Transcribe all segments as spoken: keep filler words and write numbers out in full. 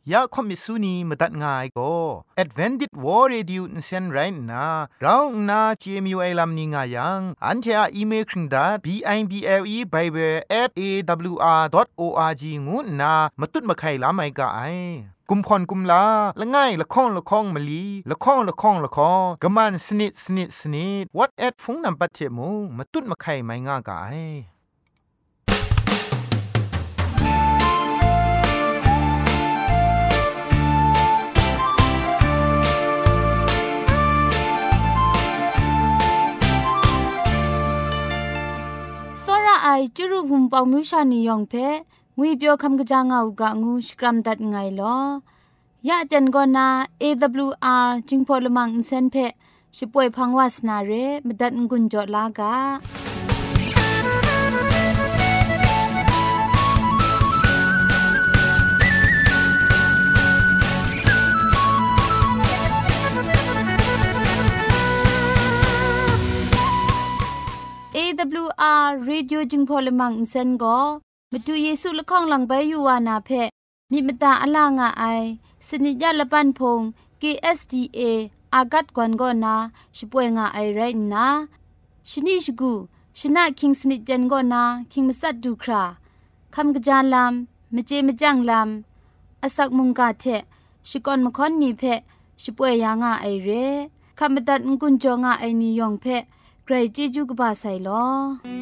ยาคอมิสุนีมาตัดง่ายก็ Advented War Radio นเซนไรนะเราหน้า จี เอ็ม ยู ไอ ลัมนิงายังอันเทอะอีเมลคริงดา บี ไอ บี แอล อี Bible แอท เอ ดับเบิลยู อาร์ ดอท โอ อาร์ จี งูนามาตุดมาไข่ลาไม่กะไอกุมพรกุมลาละง่ายละข้องละข้องมะลีละข้องละข้องละข้องกะมันสนิดสนิดสนิด what at ฟงนำปัจเจมูมาตุดมาไข่ไม่ง่ากะไอစောရအိုင်ကျရုံပေါမြူရှာနီယောင်ဖဲငွေပြောခမ်ကကြငါဥကငူစကရမ်ဒတ်ငိုင်လောยะเจนกอนา เอ ดับเบิลยู อาร์ จิงพอลมังอินเซนเพชิป่วยพังวาสนาเรมดัดงุนจอลากาเอ ดับเบิลยู อาร์ Radio จิงพอลมังอินเซนก็มาดูเยซูละข้องหลังใบยูวานาเพมีมตาอลางาไอสนิยะละปันพง เค เอส ดี เอ อากัดกวนกอนาช่วยงาไอไรนะชนิชกูชนะคิงสนิจันกอนาคิงมัสัดดูคราคำกระจานลำมเจมจังลำอาศักมุงกาเทชิกอนมคอนนีเพช่วยยางาไอเรคำบัดงกุนจงาไอนิยองเพไกรจีจูกบาไซลอ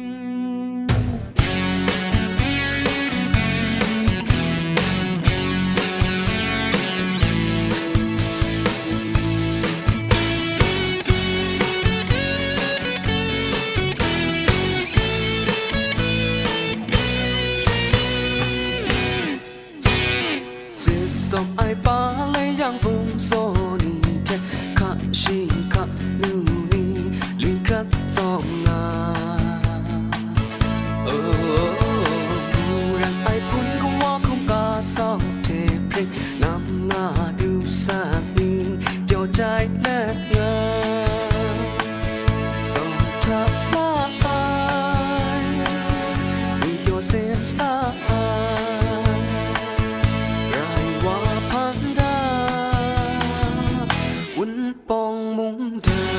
som ai pa le yang bum so ni te kha shi kha nu ni li krat song nga oh purang ai pun ko wa khom ka song te pre nam nga du sa ni pyo chai le nga som tha pa ai ni pyo sem saปองมุงเธอ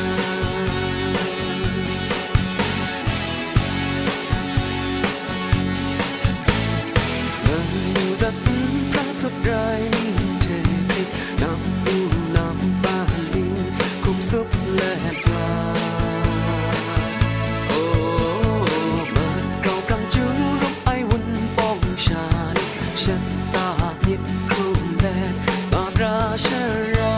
เดินดูดัดพระสุดไรนี่เทพิน้ำอูน้ำบาลีคุมซุปและปลาโอ้มาเก่ากำจูรูปไอวุ่นปองชาลีชัดตาเย็ดครูแลบาราชรา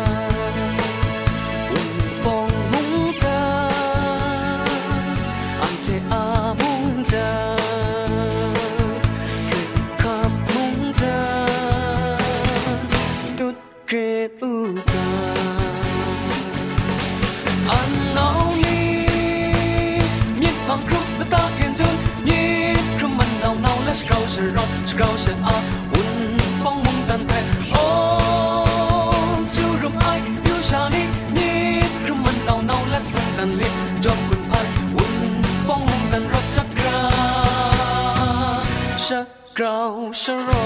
เราเสียอาวุ่นป้องมุงตันแพ้โอ้จูรุมไอยูชาลีนี่คือมันเนาเนาและมุงตันลิจอมคุณพายวุ่นป้องมุงตันรักจักราชักเราชะรอ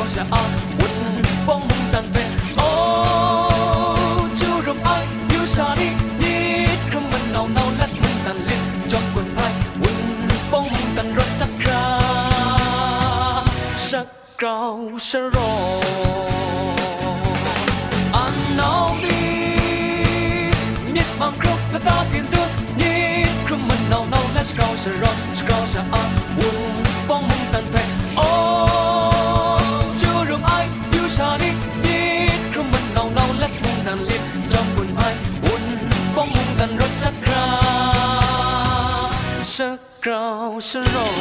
下啊稳帮梦但被哦就让爱留下你你可มัน nào nào lát梦但烈จอมคนไทย稳帮梦但รถจักรสักเกาสรออันน้องดีมิดมังครบและตากินตัวนี่คือมัน nào nào let's go สรอสกาวสะอาวุ่นป้องมึงตันเพโอ้จูรุมไอยูชาลีนี่คือมัน nào nào let มึงตันลิดจอมบุญไอวุ่นป้องมึงตันรถจักรสกาวสรอ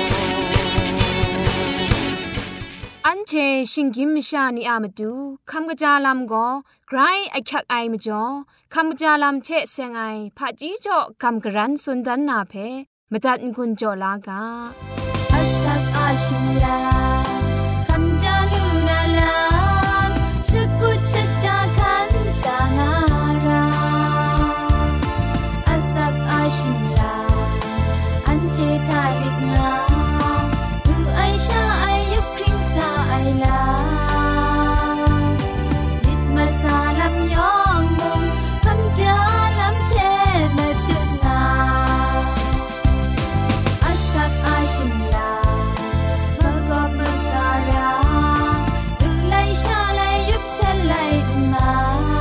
อันเชชิงกิมชานีอามาดูคำกระจาลำก็ไกรไอคักไอมาจ่อคำกระจาลำเชเซงไอผาจีจ่อคำกระรันสุนดันนาเพมาตัดกุญจ่อลากาอัสสักอาชิมลาคำจาลูนาลาชุกุชจาคันสางาราอัสสักอาชิมลาอันเจตาลิกงาดูไอชาไอยุคริงซาไอลาลิดมาซาลำยองมุงคำจาลำเทมาดุงาอัสสักอาชิมลาเมื่อกอบเมื่อการาดูไลชาไลยุบฉันไลมา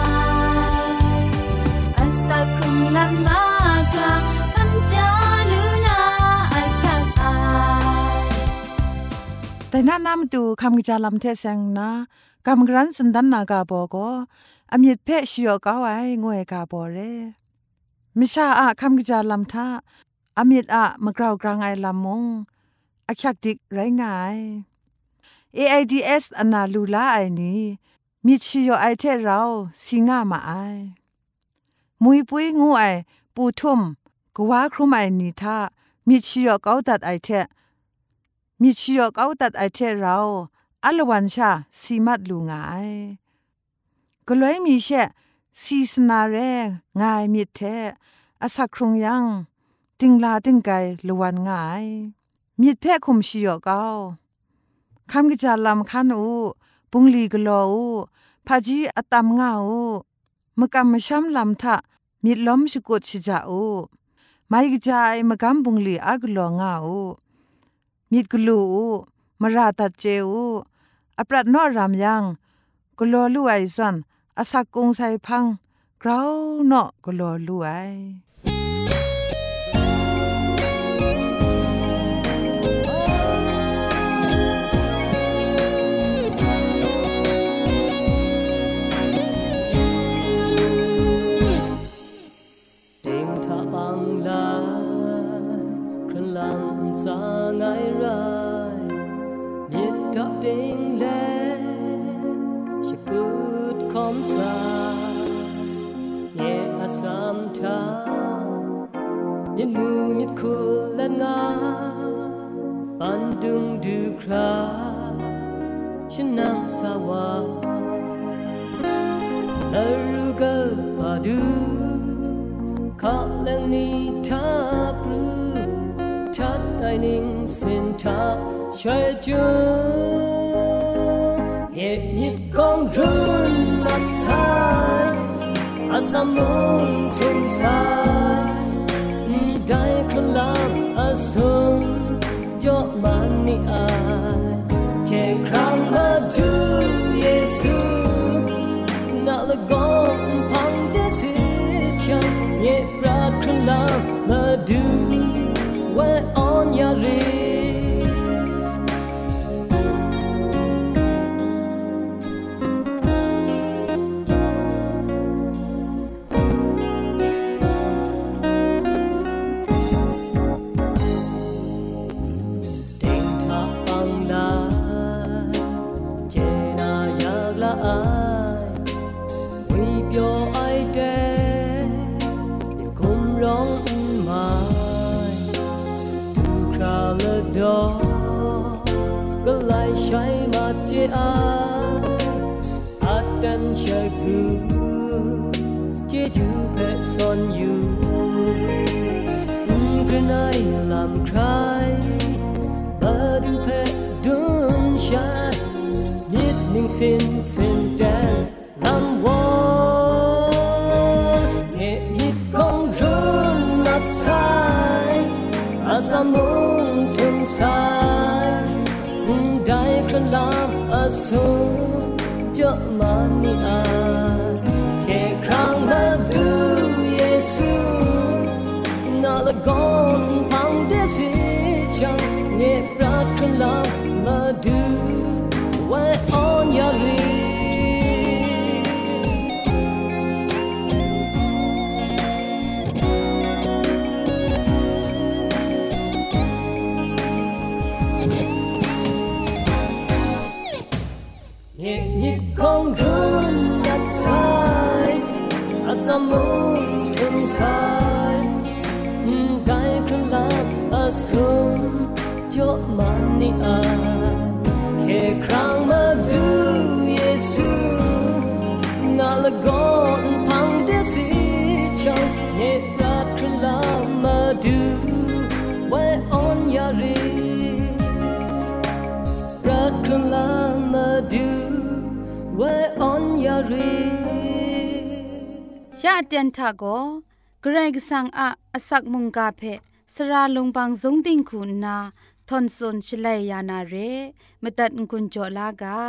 อัสสักคุงลำมากราคำจาลูนาอันคักอายแต่น่านำดูคำกระจาลำเทเซงนะกำกรันสุนดันนากาโบก็อมิดเพชิโยกาวไองวยกาโบเรมิชาอะคำกระจาลำท่าอมิดอะมะกราวกลางไอลำมงอักยักดิกไรงาย เอ ไอ ดี เอส อนาลูลาไอนี้มิชิโยไอเทเราสิงามาไอมุยปุยงูไอปูทุ่มกว่าครุมไอนี้ท่ามิชิโยกาวตัดไอเทมิชิโยกาวตัดไอเทเราอลวันชาสีมัดลูงายก็เลยมีแช่ซีสนาเรงายมิดเทอาศักครุงยังติงลาติงไกลวันงายมิดเพคุมชิโยกาวคำกระจาลำคันอูปุงลีกลออูพาจีอตามงาอูมกำมช้ำลำทะมิดล้มชุกดชิจาอูไม่กระจายมกำปุงลีอากลองาอูมิดกลูอูมราตัดเจอูอปรัดนอรามยังกลอลู่ไอซันอาศักกงไซพังกราวเนาะกลอลู่ไอไงไรมิดดับดิงเล่ชิกุดคอมซาเยอาสามทามิดมูมิดคูและงาปันดุงดูคราฉันนั่งสาวานารูกะปาดูข้าเล่นนี้ท่าปรูทัดไอนิ่งสินทาช่วยจูเหตุยิดกองรุ่นนัดสายอาสามุนทุนสายได้ครั้งลำอาสุนจอมันนี่อายแค่ครั้งมาดูเยซูน่าละกองพังเดสิฉันเย็บรักครั้งลำมาดูWe're on your way. Tình tha băng lai, chena yak la ai, we pyo ai de, kum rong mai.ดอก็ไล่ใช้มาเจอาอาดันเชกูเจจูเพซอนอยู่กระไนลำใครมาดูเพดุนชายิดสินสินแดนลำวอนเหตุยิดคงรุนลัดสายอาสามุนทุนสายได้ครั้งลำอาสูเจาะมานีอาแค่ครั้งมาดูเยซูน่าละก่อนพังเดสิจังเงียบรักครั้งลำมาดูไว้อ่อนยารีเหตุยิดของรุนยัดสายอาสามุนทุนสายได้ครั้งลำอาสูเจาะมานีอาแค่ครั้งมาดูเยซูน่าละก่อนพังเดสิจังเหตุรักครั้งลำมาดูไว้อ่อนยารีรักครั้งลำมาดูไว้อ่อนยารีชาเตียนทาโกเกรกสังอะอสักมุงกาเพสราลงบางสงติงคุณนาทอนซนชลัยยานาเรมตัดกุญจลากา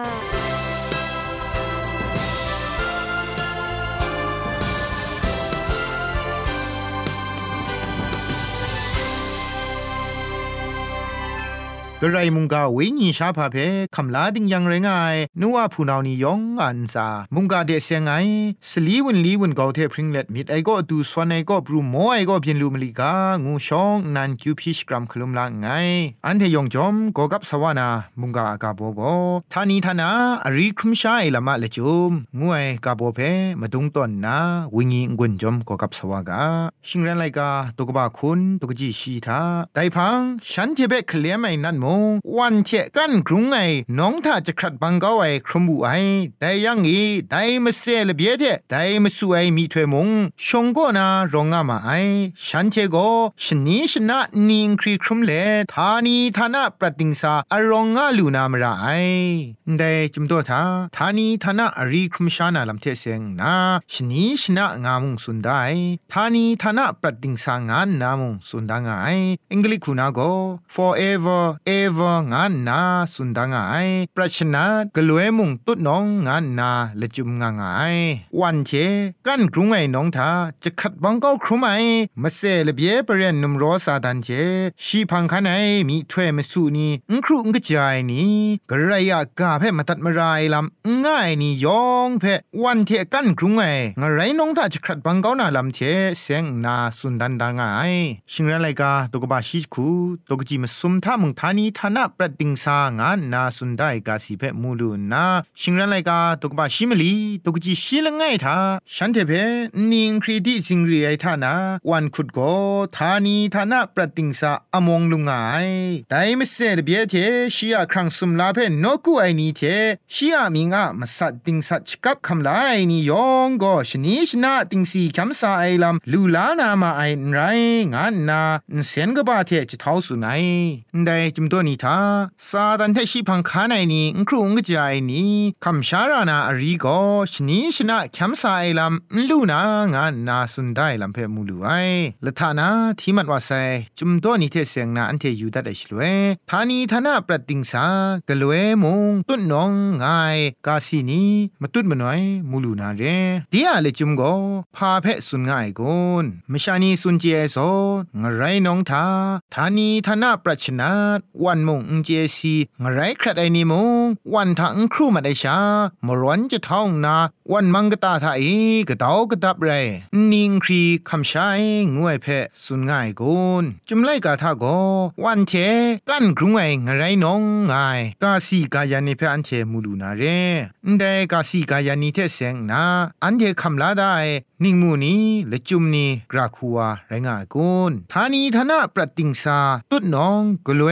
กระไรมุงกาวิญญาชาพาเพคำลาดิงยังไรงายนัวผู้นานิยองอันซามุงกาเดเสียงไงสลีวันลีวันเกาเทพริงเล็ดมิดไอก็ดูสวนไอก็ปรูโมไอก็เพียนลูมลิกางูชองนันคิวพิชกรัมคลุมลางไงอันเทยองจอมก็กับสวานามุงกาอากาโบโกทานีทานาอรีครุมชาไอละมะเลจุมงวยกาโบเพมาดุงตอนนาวิญญงุนจอมก็กับสวากาชิงรันไลกาตกบาคุณตกจีชีทาไดพังฉันเทเบคเลียมไอนันวันเชกันกรุงไงน้องถ้าจะขัดบังเกาไอครมูไอแต่ยังอีได้มาเซลเบียเทได้มาสวยมีถวยมงชงก็นารองอามาไอฉันเชโกชนีชนะนิงครีครุมเลทานีทานะปฏิงสาอรองอาลูนามระไอได้จุมตัวทาทานีทานะอรีครุมชานาลำเทเซงนาชนีชนะงามุงสุนได้ทานีทานะปฏิงสางานนามุงสุนดางไออังกฤษคุณาโก forever everงานนาสุนดางไอปรัชนากลวยมุงตุดน้องงานนาละจุมงางไอวันเชกันกรุงไอน้องทาจะขัดบังเก้าครุมไอมาเซละเบียเปรียนนุมรอซาดันเชชีพังคันไอมีถ้วยมาสูนีอุครุงกะจายนี่กระไรยากาเพมาตัดมาไรลำง่ายนี่ยองเพวันเทกันกรุงไองะไรน้องทาจะขัดบังเก้านาลำเชเสียงนาสุนดันดางไอชิงไรไลกาตกบาชิคูตกจีมาซุมท่ามุงทานีทานะปรติงสางานนาสุนได้กาสิเพมูลูนาชิงรันไลกาตกบาชิมลีตกจีชิลงไงทาฉันเทเพนิงครีดิสิงรีไอทานาวันขุดโกทานีทานะปรติงสาอมงลุงไงไดมเซลเบียเทชียครั้งสุมลาเพนกูไอนีเทชียมิงะมาสัดติงสัดกับคำลาไอนียองก็ชนิชนะติงสีคำสาไอลำลูลานามาไอไรงานนาเซนกบาเทจะเท้าสุนัยได้จุมตัวนี้ทาซาดันเทชิพังคาไนนี่ครูงกจายนี่คำชารานาอรีโกชนิชนะคำสาไอลำลูนางานนาสุนได้ลำเพมูลูไอละทานาที่มันว่าไซจุมตัวนี้เทเสียงนาอันเทยูดัดเอชลเวทานีทานาปรติงสากลเวมงตุนนองไงกาซีนีมาตุดมนอยมูลูนาเรเดียเลจุมโกพาเพสุนง่ายกุนมชานีสุนเจโซงไรน้องทาทานีทานาปรชนาวันมงอุเจซีงไรครัดไอนิมงวันทางครูมาได้ชามร้อนจะท้องนาวันมังกตาทาอีกะตอกะตับไรนิงครีคำชายงวยเพสุนง่ายกุนจุมไลกาทาโกวันเทกันกรุงไองไรน้องไงกาซีกายานิเพอันเทมูลูนาเรนเดกาซีกายานิเทเซงนาอันเทคำลาได้นิงมูนีและจุมนีกราคัวไรงากุนทานีทนาปรติงสาตุดน้องกลวยมง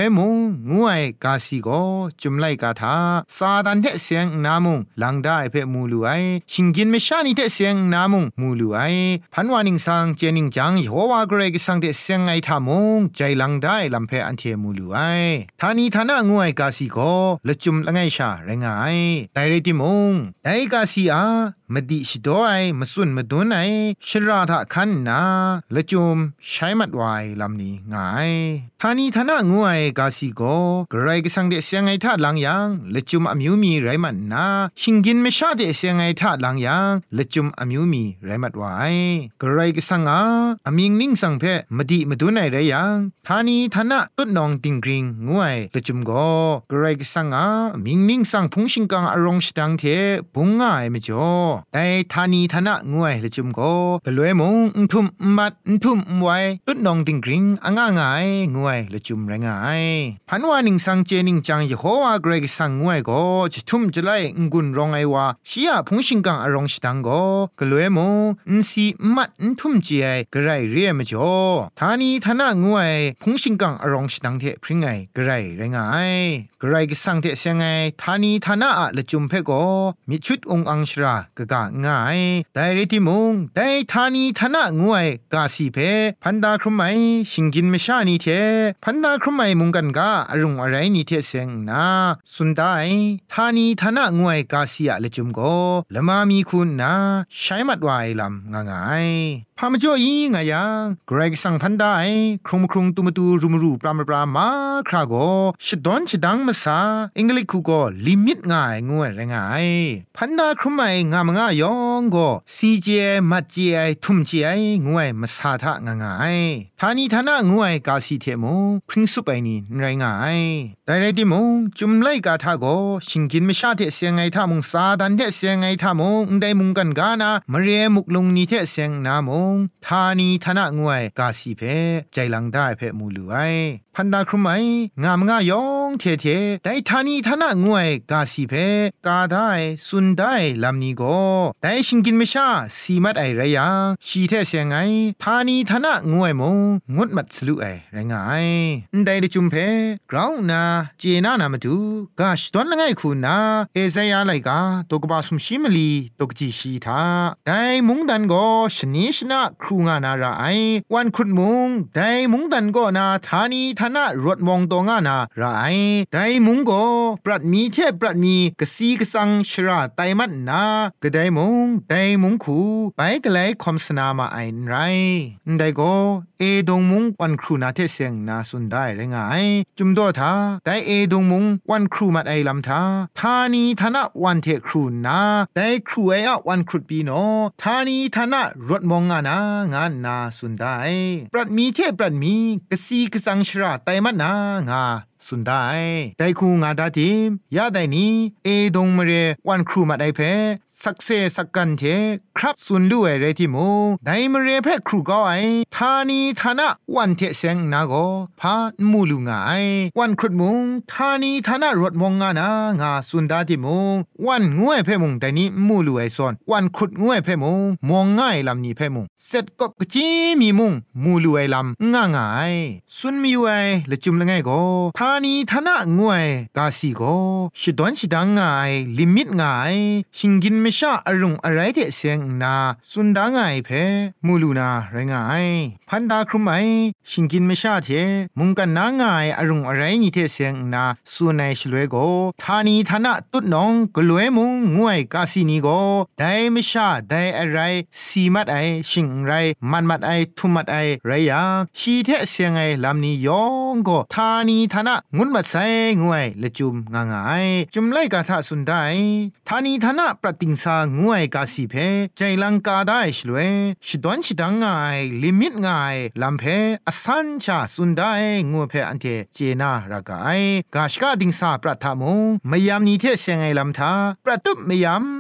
งูไอกาซีโกจุมไลกาทาซาดันเทเสียงนามุงลังได้เพ่มูลูไอชิงกินไม่ชานิเทเสียงนามุงมูลูไอพันวานิงสังเจนิงจังยโฮวาเกรกสังเทเสียงไอทามงใจลังได้ลำเพ่อันเทมูลูไอทานีทานะงูไอกาซีโกละจุมละไงชาเรงไอไดเรติมงไดกาซีอามดิชดอยมสุนมดุนไอชราทะคันนาละจุมใช้มัดไวลำนี้ง่ายทานีทานะงูไอกาซีโกเกรกสังเทเสียงไอทาลังยังละจุมอมิวมีไรมันนาชิงกินไม่ชาเทเสียงไอทาลังยังละจุมอมิวมีไรมัดไวเกรกสังอาอมิงนิ่งสังเพมดิมดุนไอไรยังทานีทานะตุดนองติงกริงงูไอละจุมโกเกรกสังอามิงนิ่งสังพุงชิงกังอารมณ์สตังเทบุงง่ายไม่จ่อไอทานีทานะงวยละจุมโกกะลวยมงอุทุมมัดอุทุมไวตุดนองติงกริงอ่างง่ายงวยละจุมแรงายพันวานิงสังเจนิงจังยโฮวาเกรกสังงวยโกจะทุ่มจะไลงุนรองไอวาชียพงชิงกังอารองสตังโกกะลวยมงอุนซีมัดอุทุมเจไอกระไรเรียมจ่อทานีทานะงวยพงชิงกังอารองสตังเทพริงไงกระไรแรงายกระไรกสังเทเสียงไงทานีทานะละจุมเพโกมีชุดองอังชรากะกะง่ายไดเรติมงไดทานีทนะงวยกาสีเพพันดาครุไมชิงกินไม่ชานีเทพันดาครุไมมุงกันกาอรุงอะไรนีเทเซงนาสุนไดทานีทนะงวยกาสีอะละจุมโกละมามีคุณนาใช้มัดไวลำง่ายพามจ่ออีงายังเกรกสังพันดาไอครุมครุงตุมตูรุมรูปรามปรามาคราโกชดอนชดังมาซาอังกฤษคูโกลิมิตง่ายงวยแรงง่ายพันดาครุไมงามง่ายยองโกซีเจมัดเจไอทุมเจไองวยมาซาทะง่ายทานีทานะงวยกาสีเทมงพริ้งสุไปนี่แรงง่ายแต่ไรติมงจุมไลกาทาโกชิงกินไม่ชาเทเสียงไอทามงซาดันเทเสียงไอทามงได้มุงกันกานามเรมุกลงนี่เทเสียงนามงทานีทนะงวยกาสีเพใจลังได้เพมูลูไอพันดาครุไมงามง่ายยองเทเทแต่ทานีทนะงวยกาสีเพกาได้สุนได้ลำนี้โกแต่ชิงกินไม่ชาสีมัดไอไรยังชีเทเสียงไอทานีทนะงวยมงงดมัดสลุไอไรงายได้ได้จุมเพกราวนาเจนานามาดูกาชตอนละไงคุณนาเอเซยาไลกาตกบาสุมชิมลีตกจีชีทาได้มุงดันโกชนิชนะครูงานาราไอวันคุดมุงได้มุงดันโกนาทานีทนะรถมองตงานาราไอได้มุงโกปรัดมีเทปรัดมีกสีกสังชราไตมัดนากะได้มุงได้มุงคูไปกะไลคอมสนามาไอไรได้โกเอดงมุงวันครูนาเทเสียงนาสุนได้ไรงายจุมโดทาได้เอดงมุงวันครูมัดไอลำทาทานีทนะวันเทครูนาได้ครูไออะวันครุดปีโนทานีทนะรถมองงานางานนาสุนได้ปรัดมีเทปรัดมีกสีกสังชราไตมัดนางาสุนได้ได้คูงาดาติมยาได้นี้เอดงมเรวันครูมาได้เพสักเซสักกันเทครับสุนด้วยเรติโมได้มเรเพครูก็ไอทานีทนะวันเทเซงนาโกพามูลุงไอวันครุดมุงทานีทนะรถมองงานางาสุนดาติโมวันงวยเพมุงแต่นี้มูลุไอซอนวันครุดงวยเพมุงมองง่ายลำนี้เพมุงเสร็จก็กจีมีมุงมูลุไอลำง่ายง่ายสุนมีไวละจุมละไงโกทานีทนะงวยกาสีโกชิดอนชิดังง่ายลิมิตง่ายชิงกินไม่ชาอรุงอะไรเทเสียงนาสุนดาง่ายเพมูลูนาไรงายพันดาครุไมชิงกินไม่ชาเทมุงกันนาง่ายอรุงอะไรนี่เทเสียงนาสุนัยชลวยโกทานีทนะตุดนองกลวยมุงงวยกาสีนีโกได้ไม่ชาได้อะไรสีมัดไอชิงไรมันมัดไอทุมัดไอไรยาชีเทเสียงไอลำนี้ยองโกทานีทนะงุนมาใส่งวยละจุมงางายจุมไลกาทะสุนได้ทานีทนะปรติงสางวยกาสีเพใจลังกาได้ชลวยชิดอนชิดังง่ายลิมิตง่ายลำเพอสันชาสุนได้งวยเพอันเทเจนารากายกาชกาดิงสาปรัทธามงมยามนี้เทเสียงไอลำทาปรตุมมยาม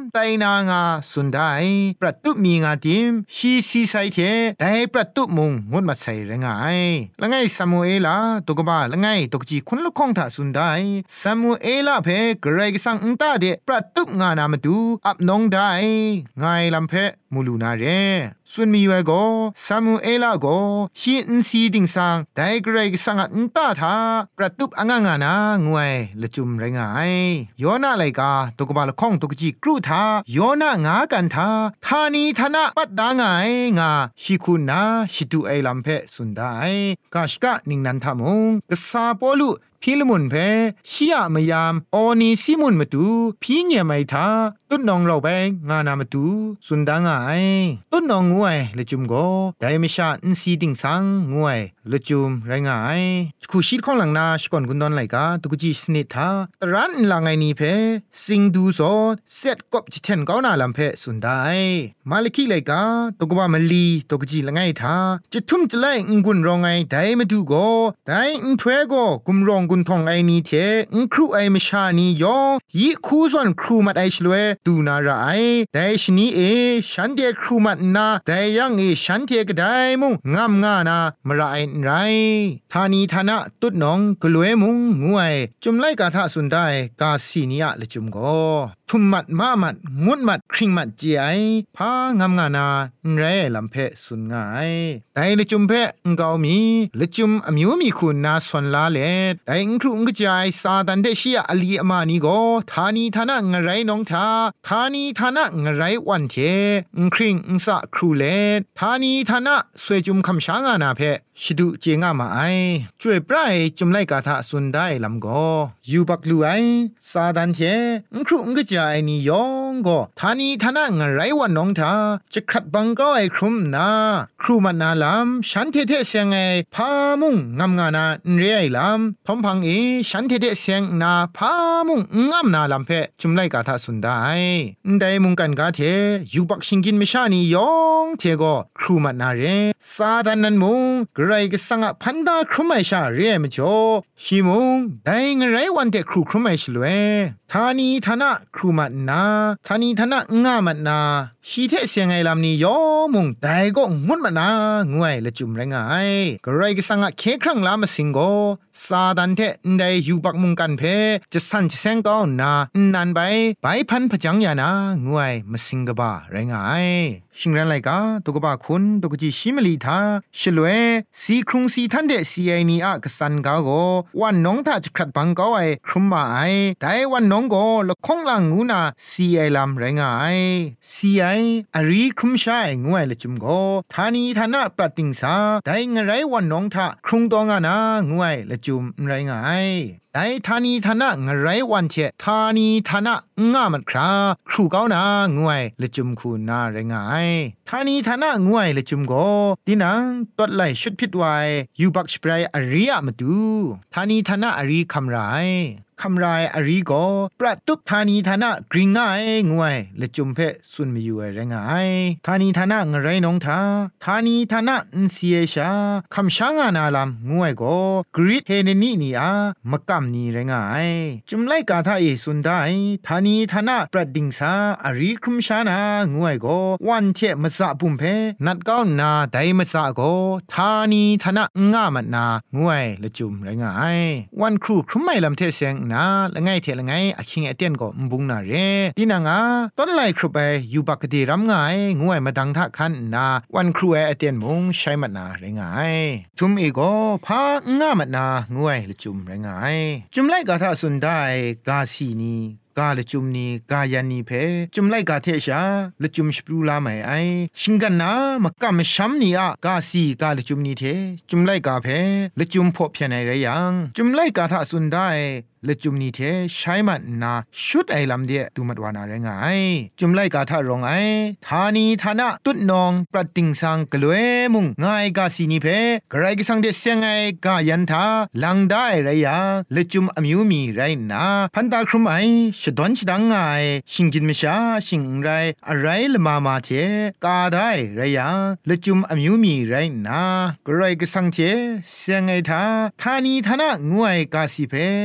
ไตนางาสุนได้ประตูมีงาดิมชีซีไซเทได้ประตูมุงงดมาใส่แรงไงละไงซามูเอลาตกบ้าละไงตกจีคนละคงทาสุนได้ซามูเอลาเพเกรกสังอุตาเดประตูงานามาดูอับน้องได้ไงลำเพมูลูนาเรส่วนมีไว้ก็ซามูเอลาก็ชีอินซีดิงสังได้เกรกสังอุตาทาประตูอ่างงานางวยละจุมแรงไงย้อนอะไรกาตกบ้าละคงตกจีกรูทาย้อนงากันทาทานีทนะปัดดางไงงาชิคุณนาชิตุไอลำเพสุนได้กาชกะนิงนันทามงกษาปอลุพิลมุนเพชิยามยามออนีซิมุนมาตูพี่เนียไม่ทาตุ้นนองเราไปงานามาตูสุนดางไอตุ้นนองงวยละจุมโกไดมิชาอินซีดิงสังงวยละจุมไรงายคูชีของหลังนาชก่อนกุนดอนไหลกาตุกจีสนิทาตรันหลังไงนี้เพสิงดูโซเซตกบจิเทนก้าวนาลำเพสุนได้มาลิคิไหลกาตุกบามลีตุกจีละไงทาจะทุ่มจะไล่งุนรองไงไดมาดูโกไดอินทเวโกกุมรองกุนทองไอนี้เทอินครูไอมชานียองยี่คู่ส่วนครูมัดไอชลเวดูนาราไอแต่ชนีเอฉันเดครูมัดนาแต่ยังเอฉันเทกได้มุงงามงานามราไอไรทานีทานะตุดนองกลวยมุงงวยจุมไลกาทะสุนได้กาสีนียะละจุมโกทุมมัดมามัดงุดมัดคริงมัดเจียพางามงานาเรลำเพสุนง่ายแต่ละจุมเพงกาวมีละจุมอมิวมีคุณนาสวนลาเลแต่งครุงกจายซาดันเดชิยาอลีอมานีโกทานีทานะงไรน้องทาทานีทานะงไรวันเทงคริงงสะครูเลทานีทานะสวยจุมคำช้างานาเพชิดุเจงามาไอช่วยปลายจุมไลกาทะสุนได้ลำโกยูบักลูไอซาดันเทงครุงกจายนียองโกทานีทานะงไรวันน้องทาจะขัดบังก็ไอครุมนาครูมันนาลำฉันเทเทเสียงไอพามุงงามงานาเรียลำพอมพังเอฉันเทเทเสียงนาพามุงงามนาลำเพจุมไลกาทะสุนได้ได้มุงกันกาเทยูบักชิงกินไม่ชานียองเทโกครูมันนาเรซาดันนันมุงไรก็สังะพันดาครุมไอชาเรียมจ่อชิมุงได้งไรวันเดครูครุมไอชลเวทานีทนะครูมันนาทานีทนะงามันนาชีเทเสียงไอลำนี้ยอมุงได้ก็งุดมันนางวยละจุมแรงไงก็ไรก็สังะเคครั้งลามาสิงโกซาดันเทได้อยู่บักมุงกันเพจะสั่นจะแสงก้าวนานันไปไปพันพจังยานางวยมาสิงกบ้าแรงไงชิงรันไลกาตุกบ้าคุณตุกจีชิมลีทาชลเวสีครุงสีทันเดสีไอนีอะกสันกาโกวันน้องทาจะขัดบังก้าวไอครุมมาไอแต่วันน้องโกละคงลังงูนาสีไอลำแรงไงสีไออารีครุมชายงวยละจุมโกทานีทานะปรัดติงสาแต่งไรวันน้องทาครุงตองานางวยละจุมแรงไงไอ้ทานีทานะงไรวันเททานีทานะงามันคราครูเก้านางวยละจุมคูนาแรงไงทานีทานะงวยละจุมโกดินังตดไหลชุดพิดไวยูบักสเปรย์อริยมาดูทานีทานะอริคำไรคำรายอริโกประตุบทานีทานะกริงไงงวยละจุมเพสุนมีอยู่แรงไงทานีทานะงไรน้องทาทานีทานะอินเสียชาคำช้างานาลำงวยโกกริดเฮเนนีนีอามะกัมนีแรงไงจุมไลกาทาเอสุนได้ทานีทานะประดิงสาอริครุมชานางวยโกวันเทมะสะปุ่มเพนัดก้าวนาไดมะสะโกทานีทานะงามันนางวยละจุมแรงไงวันครูครุมไม่ลำเทเซงนาละไงเทละไงอะคิงเอเตียนก็มบุงนาเรดินางาต้นไลครุไปอยู่บักดีรำไงงวยมาดังทะคันนาวันครูเอเตียนมุงใช้มันนาเรงไงทุมอีโกพางามันนางวยละจุมเรงไงจุมไลกาทะสุนได้กาสีนีกาละจุมนีกายันนีเพจุมไลกาเทชาละจุมสปรูลาไม่ไอชิงกันนามะกะมะชัมนีอะกาสีกาละจุมนีเทจุมไลกาเพละจุมพอเพียนไอเรยังจุมไลกาทะสุนได้ละจุมนีเทใช้มันนาชุดไอลำเดียดูมัดวานาเรงไงจุมไลกาทะรองไอทานีทานะตุดนองปรัดติงสังกลวยมุงง่ายกาสีนีเพกระไรก็สังเดเสียงไอกายันทาลังได้ไรยาละจุมอมิวมีไรนาพันตาครุมไอชดอนชดังไงชิงกินมชาชิงไรอะไรละมามาเทกาได้ไรยาละจุมอมิวมีไรนากระไรก็สังเทเสียงไอทาทานีทานะงวยกาสีเพใจลัง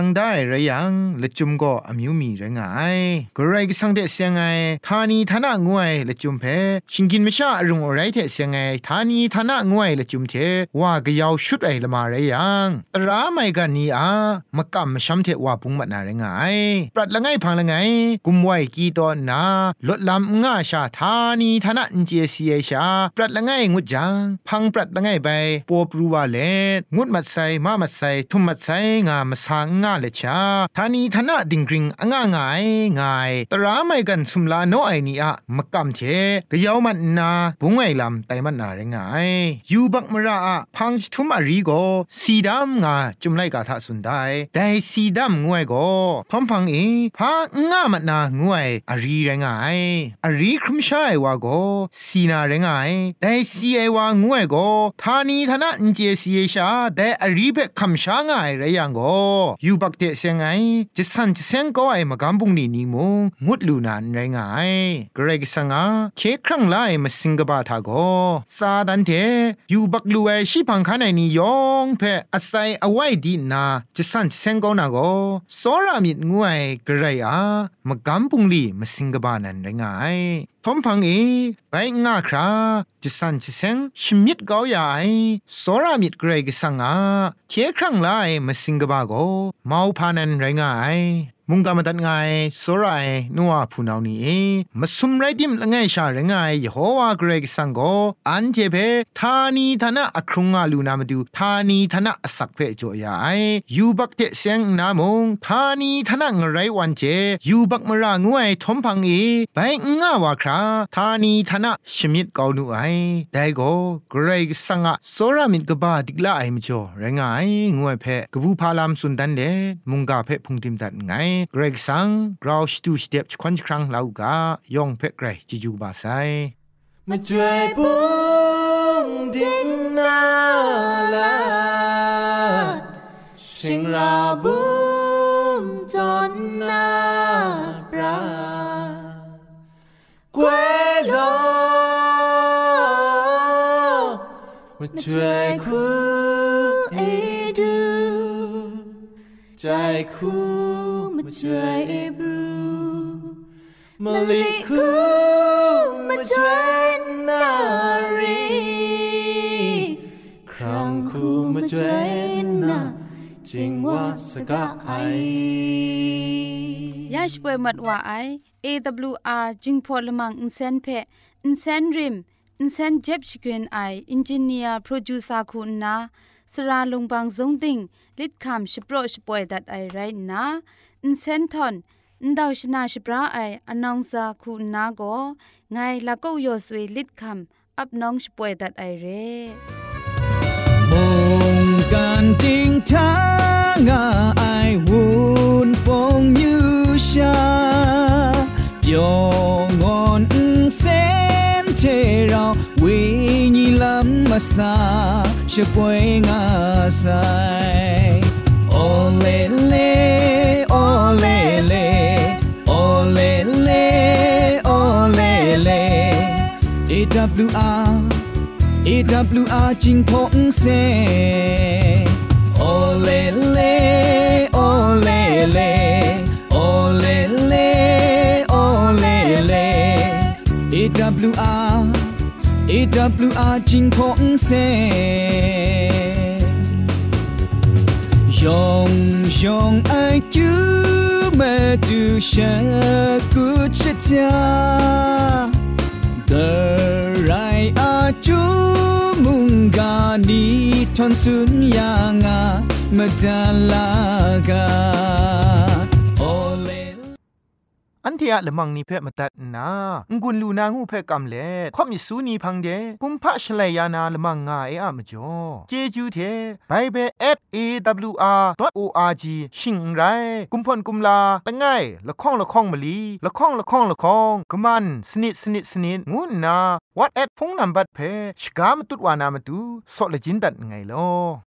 งได้ระยังละจุมก็อมิวมีระงายกระไรก็สังเดเสียงไงทานีทนะงวยละจุมเพชิงกินมชะรุงอะไรเทเสียงไงทานีทนะงวยละจุมเทว่ากะยาวชุดไอละมาระยังตราไม่กันนี้อ่ะมะกำมช้ำเทว่าปุงมัดนาระงายปรัดละไงพังละไงกุมไว้กีตอนนาลดลำง่าชาทานีทนะอินเจซีเอชาปรัดละไงงุดจังพังปรัดละไงไปปอปรูวาเลงุดมัดใส่มามัดใส่ทุ่มมัดใส่งามาสางง่าเลชาทานีทนะดิงกริงอ่างง่ายง่ายตราไม่กันสุมลาโนไอนี่อะมะกำเทกะยาวมันนาบุงไอลำไตมันนาระงายยูบักมระอะพังทุ่มอรีโกสีดำงาจุมไลกาทะสุนได้แต่สีดำงวยโกทอมพังเอพังง่ามันนางวยอรีระงายอรีครุมชายวาโกสีนาระงายแต่สีไอวางวยโกทานีทนะอินเจสีเอชาแต่อรีเบคำชางายระยังโกยูบักเตเซงไงจะสันจะเซงก็ไอมะกำบุงนี่นี่มงงุดลูนานระงายเกรกสังอาเคครั้งไลมาสิงกบาทาโกซาดันเทยูบักลูไอชิพังคันไอนี่ยองเพออาศัยเอาไว้ดีนาจะสันจะเซงก็นาโกสอรามิดงวยเกรยามะกำบุงลีมาสิงกบานันระงายทอมพังเอไปง่าคราจะสันจะเซงชิมิดเกาใหญ่สอรามิดเกรกสังอาเคครั้งไลมาสิงกบาโกเมาพานันระงายมุงกามาตัดไงสรายนัวพูนาวนี้มาสุมไรดิมละไงชาระไงยโฮวาเกรกสังโกอันเจเพทานีทนะอครุงอาลูนามาดูทานีทนะอสักเพจโอยายยูบักเตเซงนามงทานีทนะงไรวันเจยูบักมรางวยทอมพังเอไปง่าวาคราทานีทนะชมิดเกาหนูไอแต่โกเกรกสังอะสรามิดกบาดิกลาไอมจ่อระไงงวยเพกบูพาลามสุนดันเดมุงกาเพพุงติมตัดไงเกรกสังกราวสตูสเต็ปควันครั้งลาวกายองเพกเกรจิจูบาไซมาช่วยปุงดิ้งนาลาชิงราบุมจอนนาปราเกวโลมาช่วยคู่เอดูใจคู่มาช่วยเอบรูมาลิคูมาช่วยนารีครั้งคูมาช่วยนาจิงว่าสกะไอยาชป่วยมัดว่าไอ เอ ดับเบิลยู อาร์ จิงพอลมังอินเซนเพอินเซนริมอินเซนเจ็บชกรีนไออินจิเนียร์โปรดิวเซอร์คุณนาสราลงบางซงติงลิดคำชิโปรชป่วยดัดไอไรนะอินเซนทอนอินดาวชนาชิปราไออนองซาคุณนาโกไงละก็ยอสวยลิดคำอับน้องชป่วยดัดไอเร่มงกันจิงทางไอวุนฟงยูชายองอนเซนเทราวิญิลัมมาซาช่วยงาไซโอเลเลโอเลเลโอเลเลโอเลเล เอ ดับเบิลยู อาร์ เอ ดับเบิลยู อาร์ จิงพงเซโอเลเลโอเลเลโอเลเลโอเลเล เอ ดับเบิลยู อาร์ เอ ดับเบิลยู อาร์ จิงพงเซยองยองไอจูเมดูชะกุชะจาเดรายอาจูมุงกานีทอนสุนยางามะดาลากาอันเทียละมังนิเพ่มาตัดนางุนลูนางูเพ่กำเล่ข่อมิสูนีพังเดกุมพะชเลยานาละมังงาเออะมจ่อเจจูเทไบเบิล แอท เอ ดับเบิลยู อาร์ ดอท โอ อาร์ จี ชิงไรกุมพ่นกุมลาละไงละข้องละข้องมะลีละข้องละข้องละข้องกะมันสนิดสนิดสนิดงูนาวัดแอดพงนัมบัดเพ่ชกามตุดวานามตุซอเลจินดัดไงลอ